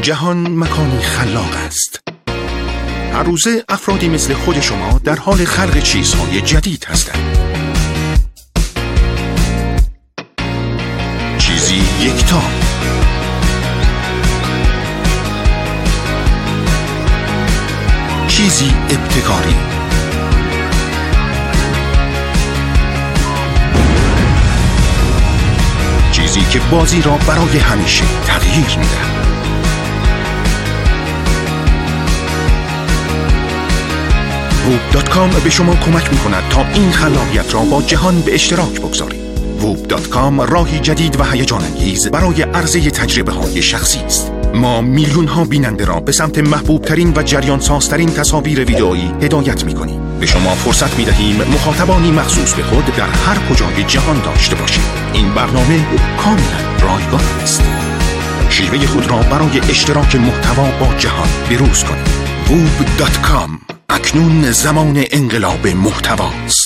جهان مکانی خلاق است. هر روزه افرادی مثل خود شما در حال خلق چیزهای جدید هستند. چیزی یکتا، چیزی ابتکاری، چیزی که بازی را برای همیشه تغییر می‌دهد. whoop.com به شما کمک می‌کند تا این خلاقیت را با جهان به اشتراک بگذارید. whoop.com راهی جدید و هیجان انگیز برای عرضه تجربه‌های شخصی است. ما میلیون‌ها بیننده را به سمت محبوب‌ترین و جریان‌سازترین تصاویر ویدئویی هدایت می‌کنیم. به شما فرصت می‌دهیم مخاطبانی مخصوص به خود در هر کجای جهان داشته باشید. این برنامه کاملا رایگان است. شیوه خود را برای اشتراک محتوا با جهان بروز کنید. whoop.com اکنون زمان انقلاب محتواست.